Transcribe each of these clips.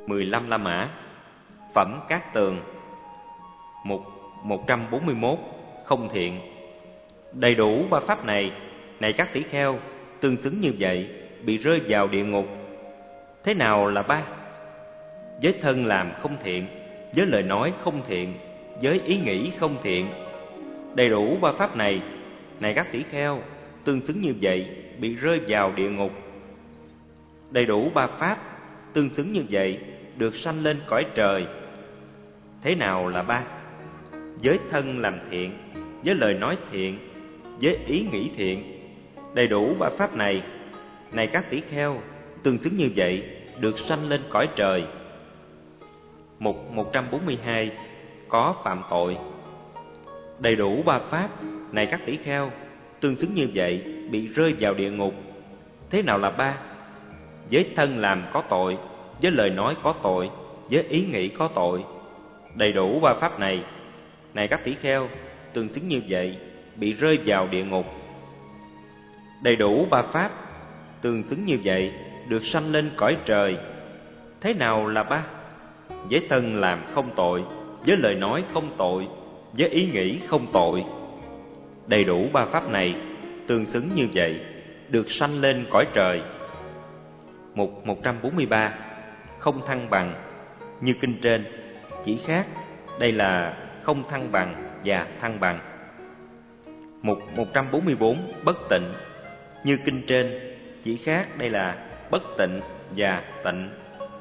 15 La Mã. Phẩm Cát Tường. Mục 141. Không thiện. Đầy đủ ba pháp này, này các tỷ kheo, tương xứng như vậy, bị rơi vào địa ngục. Thế nào là ba? Với thân làm không thiện, với lời nói không thiện, với ý nghĩ không thiện. Đầy đủ ba pháp này, này các tỷ kheo, tương xứng như vậy, bị rơi vào địa ngục. Đầy đủ ba pháp, tương xứng như vậy, được sanh lên cõi trời. Thế nào là ba? Với thân làm thiện, với lời nói thiện, với ý nghĩ thiện. Đầy đủ ba pháp này, này các tỷ kheo, tương xứng như vậy, được sanh lên cõi trời. Mục 142. Có phạm tội. Đầy đủ ba pháp, này các tỷ kheo, tương xứng như vậy, bị rơi vào địa ngục. Thế nào là ba? Với thân làm có tội, với lời nói có tội, với ý nghĩ có tội. Đầy đủ ba pháp này, này các tỷ kheo, tương xứng như vậy, bị rơi vào địa ngục. Đầy đủ ba pháp, tương xứng như vậy, được sanh lên cõi trời. Thế nào là ba? Với thân làm không tội, với lời nói không tội, với ý nghĩ không tội. Đầy đủ ba pháp này, tương xứng như vậy, được sanh lên cõi trời. Mục 143. Không thăng bằng. Như kinh trên, chỉ khác đây là không thăng bằng và thăng bằng. Mục 144. Bất tịnh. Như kinh trên, chỉ khác đây là bất tịnh và tịnh.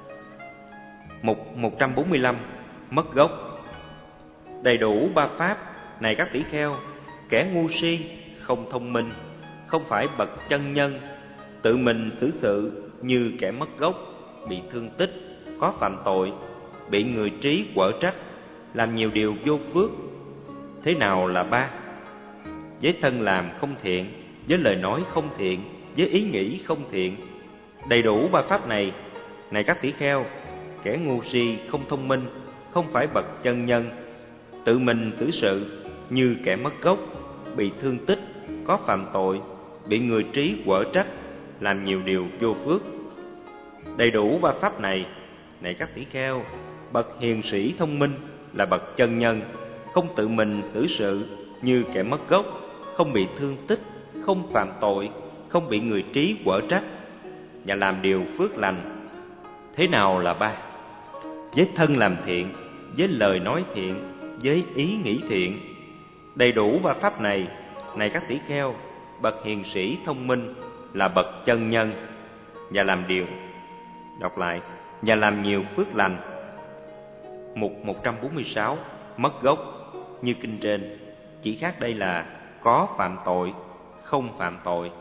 Mục 145. Mất gốc. Đầy đủ ba pháp, này các tỷ kheo, kẻ ngu si, không thông minh, không phải bậc chân nhân, tự mình xử sự như kẻ mất gốc, bị thương tích, có phạm tội, bị người trí quở trách, làm nhiều điều vô phước. Thế nào là ba? Với thân làm không thiện, với lời nói không thiện, với ý nghĩ không thiện. Đầy đủ ba pháp này, này các tỷ kheo, kẻ ngu si, không thông minh, không phải bậc chân nhân, tự mình xử sự như kẻ mất gốc, bị thương tích, có phạm tội, bị người trí quở trách, làm nhiều điều vô phước. Đầy đủ ba pháp này, này các tỷ kheo, bậc hiền sĩ thông minh là bậc chân nhân, không tự mình xử sự như kẻ mất gốc, không bị thương tích, không phạm tội, không bị người trí quở trách, và làm điều phước lành. Thế nào là ba? Với thân làm thiện, với lời nói thiện, với ý nghĩ thiện. Đầy đủ ba pháp này, này các tỷ kheo, bậc hiền sĩ thông minh là bậc chân nhân, và làm điều, đọc lại, và làm nhiều phước lành. Mục 146. Mất gốc. Như kinh trên, chỉ khác đây là có phạm tội, không phạm tội.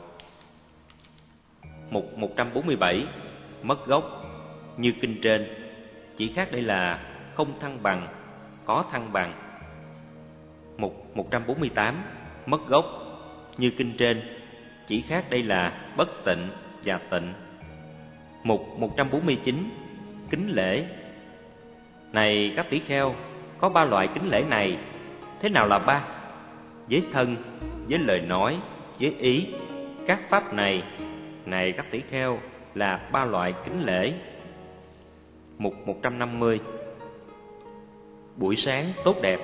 Mục 147. Mất gốc. Như kinh trên, chỉ khác đây là không thăng bằng, có thăng bằng. Mục 148. Mất gốc. Như kinh trên, chỉ khác đây là bất tịnh và tịnh. Mục 149. Kính lễ. Này các tỷ kheo, có ba loại kính lễ này. Thế nào là ba? Với thân, với lời nói, với ý. Các pháp này, này các tỷ kheo, là ba loại kính lễ. Mục 150. Buổi sáng tốt đẹp.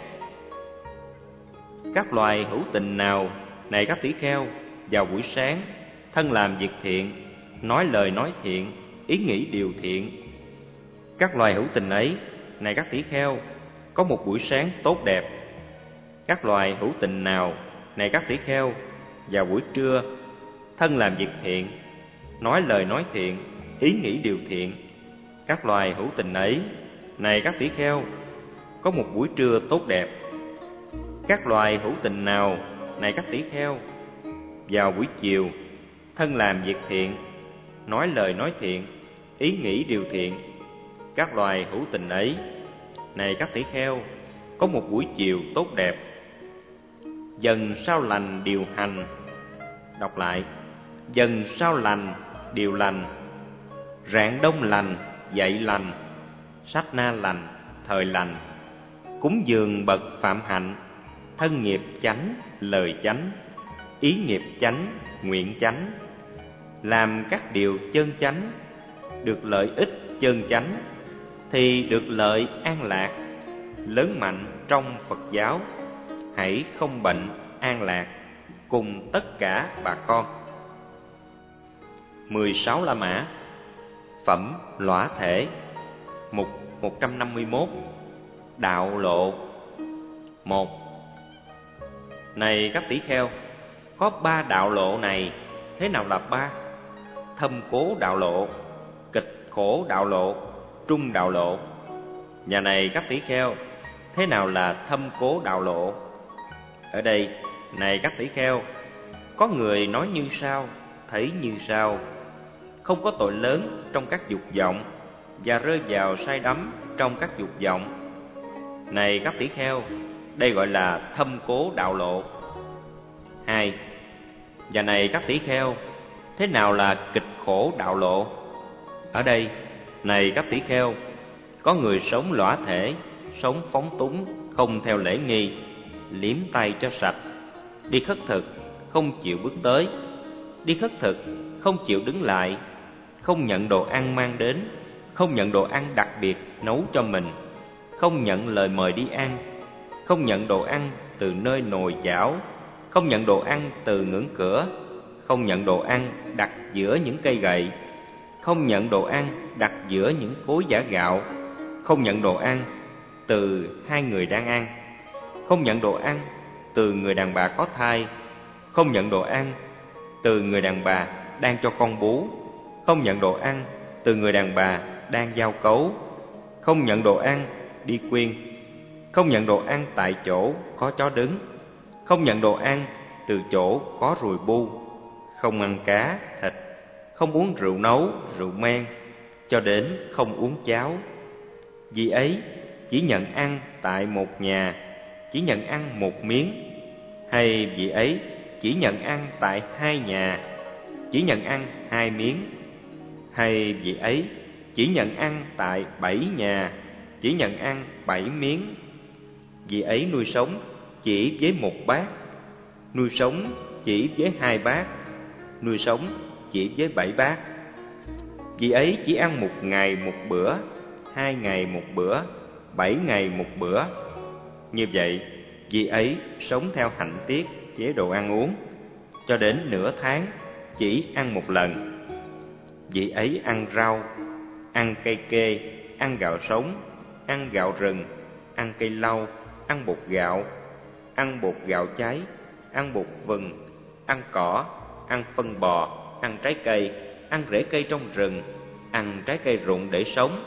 Các loài hữu tình nào, này các tỷ kheo, vào buổi sáng, thân làm việc thiện, nói lời nói thiện, ý nghĩ điều thiện. Các loài hữu tình ấy, này các tỷ kheo, có một buổi sáng tốt đẹp. Các loài hữu tình nào, này các tỷ kheo, vào buổi trưa, thân làm việc thiện, nói lời nói thiện, ý nghĩ điều thiện. Các loài hữu tình ấy, này các tỷ kheo, có một buổi trưa tốt đẹp. Các loài hữu tình nào, này các tỷ kheo, vào buổi chiều, thân làm việc thiện, nói lời nói thiện, ý nghĩ điều thiện. Các loài hữu tình ấy, này các tỷ kheo, có một buổi chiều tốt đẹp. Dần sao lành điều hành. Đọc lại, dần sao lành điều lành. Rạng đông lành dậy lành. Sát na lành thời lành. Cúng dường bậc phạm hạnh. Thân nghiệp chánh lời chánh. Ý nghiệp chánh nguyện chánh. Làm các điều chân chánh, được lợi ích chân chánh. thì được lợi an lạc, lớn mạnh trong Phật giáo. Hãy không bệnh an lạc cùng tất cả bà con. 16 La Mã. Phẩm lõa thể. Mục 151. Đạo lộ. 1. Này các tỷ kheo, có 3 đạo lộ này. Thế nào là 3? Thâm cố đạo lộ, kịch khổ đạo lộ, trung đạo lộ. Và này các tỷ kheo, thế nào là thâm cố đạo lộ? Ở đây, này các tỷ kheo, có người nói như sau, thấy như sau: không có tội lớn trong các dục vọng và rơi vào say đắm trong các dục vọng. Này các tỷ kheo, đây gọi là thâm cố đạo lộ. 2. Và này các tỷ kheo, thế nào là kịch khổ đạo lộ? Ở đây, này các tỷ kheo, có người sống lõa thể, sống phóng túng, không theo lễ nghi, liếm tay cho sạch, đi khất thực, không chịu bước tới, đi khất thực, không chịu đứng lại, không nhận đồ ăn mang đến, không nhận đồ ăn đặc biệt nấu cho mình, không nhận lời mời đi ăn, không nhận đồ ăn từ nơi nồi chảo, không nhận đồ ăn từ ngưỡng cửa, không nhận đồ ăn đặt giữa những cây gậy, không nhận đồ ăn đặt giữa những cối giã gạo, không nhận đồ ăn từ hai người đang ăn, không nhận đồ ăn từ người đàn bà có thai, không nhận đồ ăn từ người đàn bà đang cho con bú, không nhận đồ ăn từ người đàn bà đang giao cấu, không nhận đồ ăn đi quyên, không nhận đồ ăn tại chỗ có chó đứng, không nhận đồ ăn từ chỗ có ruồi bu, không ăn cá, thịt, không uống rượu nấu, rượu men, cho đến không uống cháo. Vì ấy chỉ nhận ăn tại một nhà, chỉ nhận ăn một miếng, hay vì ấy chỉ nhận ăn tại hai nhà, chỉ nhận ăn hai miếng, hay vì ấy chỉ nhận ăn tại 7 nhà, chỉ nhận ăn 7 miếng. Vì ấy nuôi sống chỉ với 1 bát, nuôi sống chỉ với 2 bát, nuôi sống chỉ với 7 bát. Vì ấy chỉ ăn 1 ngày 1 bữa, 2 ngày 1 bữa, 7 ngày 1 bữa. Như vậy, vì ấy sống theo hạnh tiết chế độ ăn uống, cho đến nửa tháng chỉ ăn 1 lần. Vì ấy ăn rau, ăn cây kê, ăn gạo sống, ăn gạo rừng, ăn cây lau, ăn bột gạo, ăn bột gạo cháy, ăn bột vừng, ăn cỏ, ăn phân bò, ăn trái cây, ăn rễ cây trong rừng, ăn trái cây rụng để sống.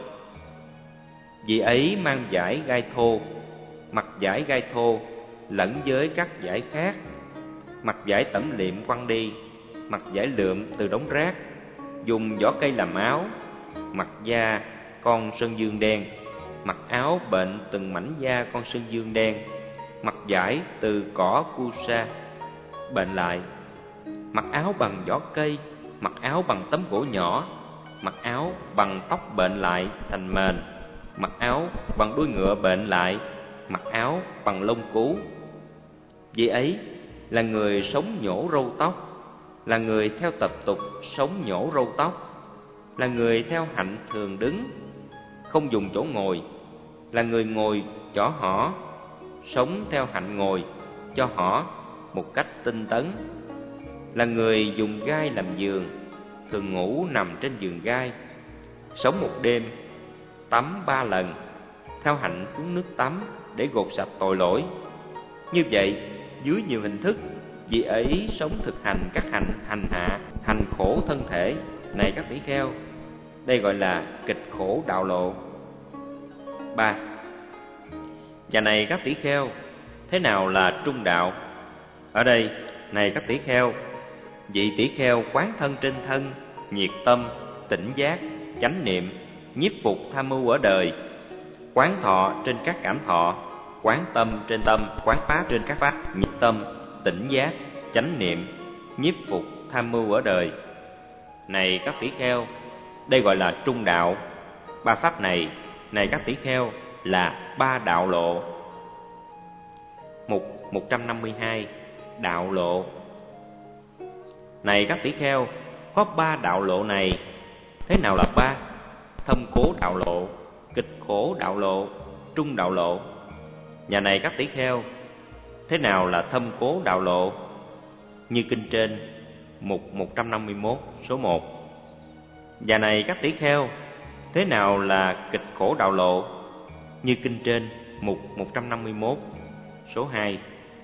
Vì ấy mang vải gai thô, mặc vải gai thô lẫn với các vải khác, mặc vải tẩm liệm quăng đi, mặc vải lượm từ đống rác, dùng vỏ cây làm áo, mặc da con sơn dương đen, mặc áo bệnh từng mảnh da con sơn dương đen, mặc vải từ cỏ cusa bệnh lại, mặc áo bằng vỏ cây, mặc áo bằng tấm gỗ nhỏ, mặc áo bằng tóc bệnh lại thành mền, mặc áo bằng đuôi ngựa bệnh lại, mặc áo bằng lông cú. Vì ấy là người sống nhổ râu tóc, là người theo tập tục sống nhổ râu tóc, là người theo hạnh thường đứng, không dùng chỗ ngồi, là người ngồi chỏ hỏ, sống theo hạnh ngồi cho hỏ một cách tinh tấn, là người dùng gai làm giường, thường ngủ nằm trên giường gai, sống một đêm, tắm 3 lần, theo hạnh xuống nước tắm để gột sạch tội lỗi. Như vậy, dưới nhiều hình thức, vì ấy sống thực hành các hạnh hành hạ, hành khổ thân thể. Này các tỷ kheo, đây gọi là kịch khổ đạo lộ. 3. Và này các tỷ kheo, thế nào là trung đạo? Ở đây, này các tỷ kheo, vị tỷ kheo quán thân trên thân, nhiệt tâm, tỉnh giác, chánh niệm, nhiếp phục tham mưu ở đời, quán thọ trên các cảm thọ, quán tâm trên tâm, quán pháp trên các pháp, nhiệt tâm, tỉnh giác, chánh niệm, nhiếp phục tham mưu ở đời. Này các tỷ kheo, đây gọi là trung đạo. 3 pháp này, này các tỷ kheo, là 3 đạo lộ. Mục 152. Đạo lộ. Này các tỷ kheo, có 3 đạo lộ này. Thế nào là 3? Thâm cố đạo lộ, kịch khổ đạo lộ, trung đạo lộ. Nhà này các tỷ kheo, thế nào là thâm cố đạo lộ? Như kinh trên mục 151 số 1. Nhà này các tỷ kheo, thế nào là kịch khổ đạo lộ? Như kinh trên mục 151 số 2.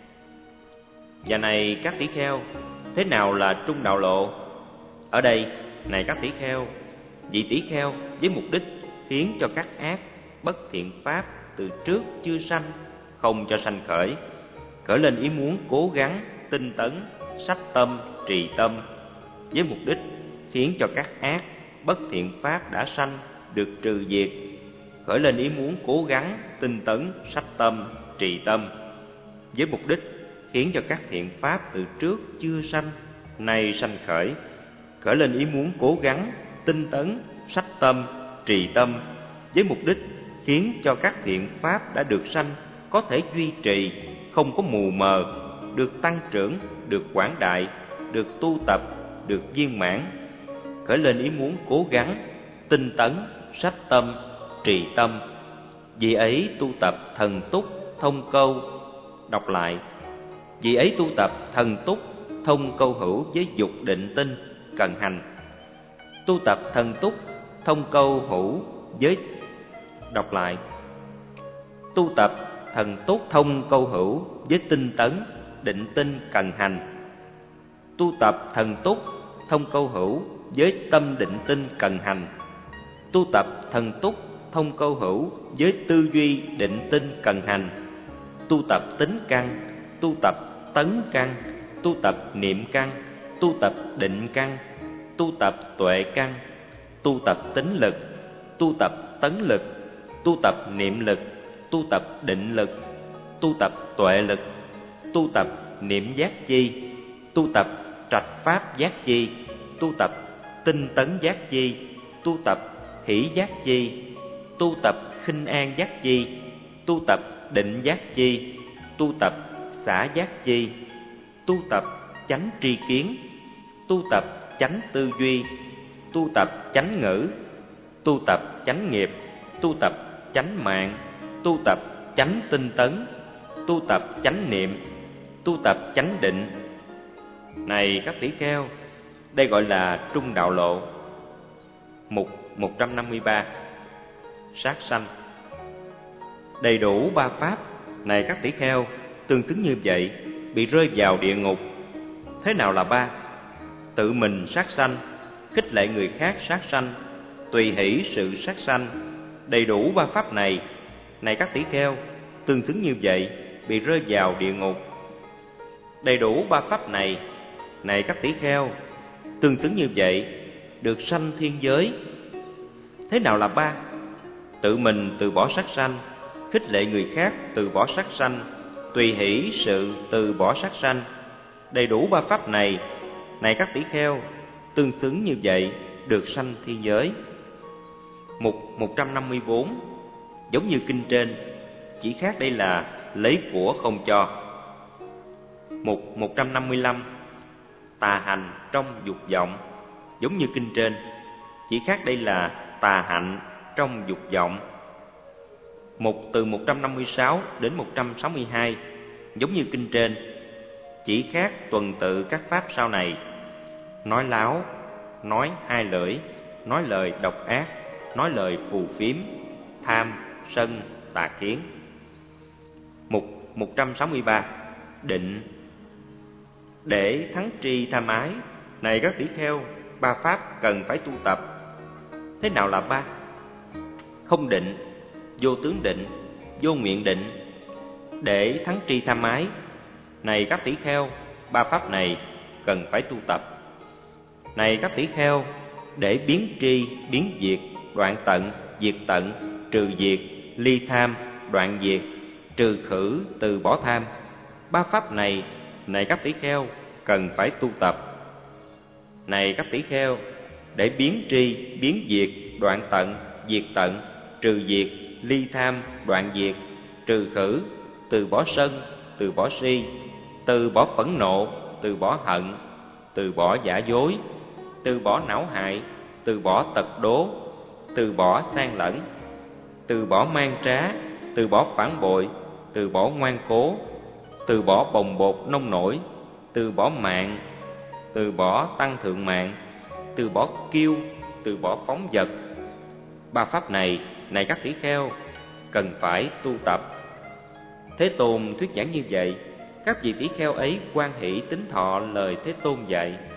Nhà này các tỷ kheo, thế nào là trung đạo lộ? Ở đây, này các tỷ kheo, vị tỷ kheo với mục đích khiến cho các ác bất thiện pháp từ trước chưa sanh, không cho sanh khởi, khởi lên ý muốn cố gắng tinh tấn sách tâm trì tâm, với mục đích khiến cho các ác bất thiện pháp đã sanh được trừ diệt, khởi lên ý muốn cố gắng tinh tấn sách tâm trì tâm, với mục đích khiến cho các thiện pháp từ trước chưa sanh nay sanh khởi, khởi lên ý muốn cố gắng tinh tấn sách tâm trì tâm, với mục đích khiến cho các thiện pháp đã được sanh có thể duy trì, không có mù mờ, được tăng trưởng, được quảng đại, được tu tập, được viên mãn, khởi lên ý muốn cố gắng tinh tấn sách tâm trì tâm. Vì ấy tu tập thần túc thông câu. Đọc lại: vì ấy tu tập thần túc thông câu hữu với dục định tinh cần hành. Tu tập thần túc thông câu hữu với Đọc lại: tu tập thần túc thông câu hữu với tinh tấn định tinh cần hành. Tu tập thần túc thông câu hữu với tâm định tinh cần hành. Tu tập thần túc thông câu hữu với tư duy định tinh cần hành. Tu tập tính căn, tu tập tấn căn, tu tập niệm căn, tu tập định căn, tu tập tuệ căn, tu tập tính lực, tu tập tấn lực, tu tập niệm lực, tu tập định lực, tu tập tuệ lực, tu tập niệm giác chi, tu tập trạch pháp giác chi, tu tập tinh tấn giác chi, tu tập hỷ giác chi, tu tập khinh an giác chi, tu tập định giác chi, tu tập xả giác chi, tu tập chánh tri kiến, tu tập chánh tư duy, tu tập chánh ngữ, tu tập chánh nghiệp, tu tập chánh mạng, tu tập chánh tinh tấn, tu tập chánh niệm, tu tập chánh định. Này các tỷ kheo, đây gọi là trung đạo lộ. Mục 153 sát sanh. Đầy đủ ba pháp, này các tỷ kheo, tương xứng như vậy, bị rơi vào địa ngục. Thế nào là ba? Tự mình sát sanh, khích lệ người khác sát sanh, tùy hỷ sự sát sanh. Đầy đủ ba pháp này, này các tỷ kheo, tương xứng như vậy, bị rơi vào địa ngục. Đầy đủ ba pháp này, này các tỷ kheo, tương xứng như vậy, được sanh thiên giới. Thế nào là ba? Tự mình từ bỏ sát sanh, khích lệ người khác từ bỏ sát sanh, tùy hỷ sự từ bỏ sát sanh. Đầy đủ ba pháp này, này các tỷ kheo, tương xứng như vậy, được sanh thiên giới. Mục 154 giống như kinh trên, chỉ khác đây là lấy của không cho. Mục 155 tà hành trong dục vọng, giống như kinh trên, chỉ khác đây là tà hạnh trong dục vọng. Mục từ 156 đến 162 giống như kinh trên, chỉ khác tuần tự các pháp sau này: nói láo, nói hai lưỡi, nói lời độc ác, nói lời phù phiếm, tham, sân, tà kiến. Mục 163 định. Để thắng tri tham ái, này các tỷ kheo, ba pháp cần phải tu tập. Thế nào là ba? Không định, vô tướng định, vô nguyện định. Để thắng tri tham ái, này các tỷ kheo, ba pháp này cần phải tu tập. Này các tỷ kheo, để biến tri, biến diệt, đoạn tận, diệt tận, trừ diệt, ly tham, đoạn diệt, trừ khử, từ bỏ tham. Ba pháp này, này các tỷ kheo, cần phải tu tập. Này các tỷ kheo, để biến tri, biến diệt, đoạn tận, diệt tận, trừ diệt, ly tham, đoạn diệt, trừ khử, từ bỏ sân, từ bỏ si, từ bỏ phẫn nộ, từ bỏ hận, từ bỏ giả dối, từ bỏ não hại, từ bỏ tật đố, từ bỏ sang lẫn, từ bỏ man trá, từ bỏ phản bội, từ bỏ ngoan cố, từ bỏ bồng bột nông nổi, từ bỏ mạng, từ bỏ tăng thượng mạng, từ bỏ kiêu, từ bỏ phóng dật. Ba pháp này, này các tỷ kheo, cần phải tu tập. Thế Tôn thuyết giảng như vậy, các vị tỷ kheo ấy hoan hỷ tín thọ lời Thế Tôn dạy.